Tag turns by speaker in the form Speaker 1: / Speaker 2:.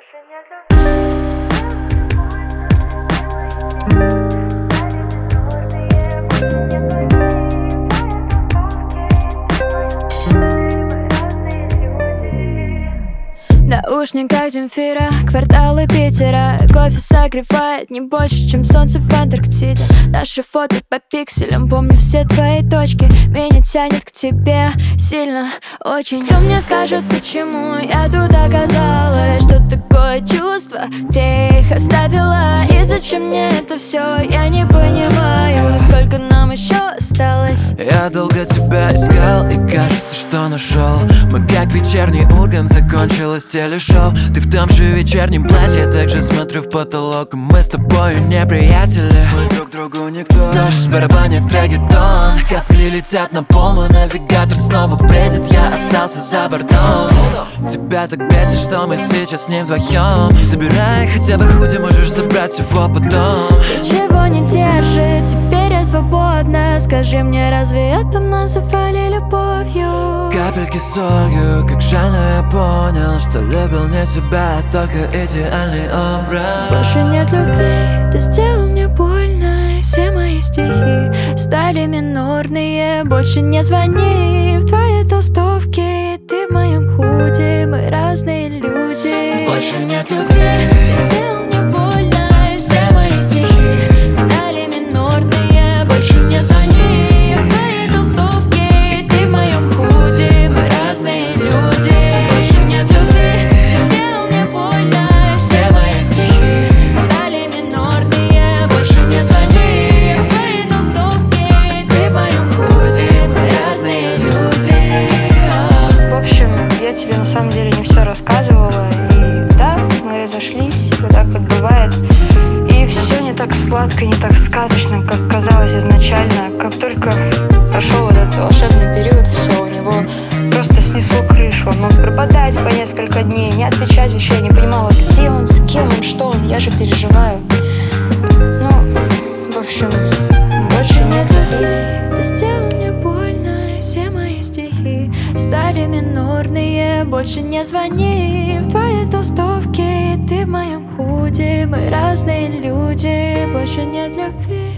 Speaker 1: Больше нет
Speaker 2: Наушниках Земфира, кварталы Питера. Кофе согревает не больше, чем солнце в Антарктиде. Наши фото по пикселям, помню все твои точки. Меня тянет к тебе сильно, очень. Кто мне скажет, почему я тут оказалась? Что такое чувство, где их оставила? И зачем мне это все, я не понимаю. Сколько нам еще осталось?
Speaker 3: Я долго тебя искал и кажется, что нашел. Мы как вечерний Ургант, закончилось телешоу. Ты в том же вечернем платье, также смотрю в потолок. И мы с тобою не приятели, мы друг другу никто. Дождь барабанит реггетон, капли летят на пол, мой навигатор снова бредит. Я остался за бортом. Тебя так бесит, что мы сейчас не вдвоем. Забирай хотя бы худи, можешь забрать его потом.
Speaker 2: Ничего не держит, теперь я свободна. Скажи мне, разве это называли любовью?
Speaker 3: Капельки солью, как жаль, но я понял, что любил не тебя, а только идеальный образ.
Speaker 2: Больше нет любви, ты сделал мне больно. И все мои стихи стали минорные. Больше не звони в твоей толстовке. Ты в моем худи, мы разные люди.
Speaker 3: Больше нет любви,
Speaker 2: ты сделал мне больно. И все мои стихи стали минорные. Больше не звони в твоей толстовке. Ты в моем худи, мы разные люди. Больше нет любви, ты сделал мне больно. И все мои стихи стали минорные. Больше не звони в твоей толстовке. Ты в моем худи, мы разные люди.
Speaker 1: В общем, я тебе на самом деле не все рассказывала. И да, мы разошлись, вот так вот бывает. И все не так сладко, не так сказочно, как казалось изначально. Как только прошел вот этот волшебный период, все, у него просто снесло крышу. Он мог пропадать по несколько дней, не отвечать вообще, не понимала, где он, с кем он, что он, я же переживаю. Ну, в общем, больше нет любви.
Speaker 2: Ты сделал мне больно, и все мои стихи стали минорные. Больше не звони в твоей толстовке. Ты в моем худи, мы разные люди. Больше нет любви.